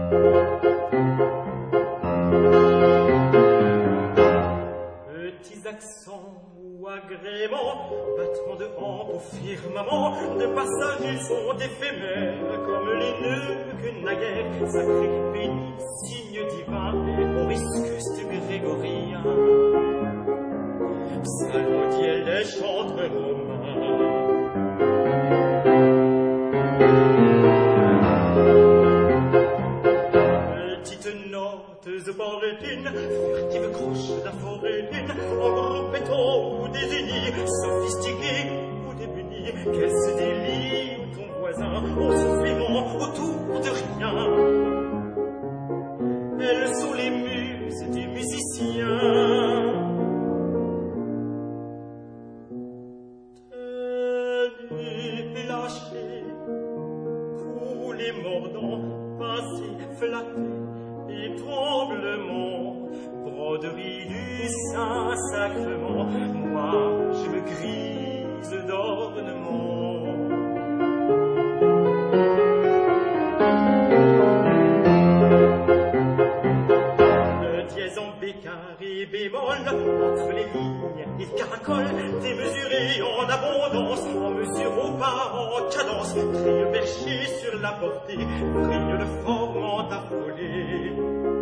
Petits accents ou agréments, battements de hampe au firmament, de passage ils sont éphémères, comme les nœuds que naguère, sacré béni, signe divin, au risque grégorien. Salmodiel des chantres romains. Petites notes opportunes, furtives croches d'infortune, en gros pétons ou désunis, sophistiqués ou démunis, qu'est-ce délit ou ton voisin, en souffrant autour de rien. Elles sont les muses des musiciens. Tenus, lâchés, coulés, mordants, pincés, flattés, étranglements, broderie du Saint-Sacrement, moi je me grise d'ornements. Et bémol, entre les lignes, il caracole, démesuré en abondance, en mesure au pas, en cadence, brille perché sur la portée, brille le formant affolé.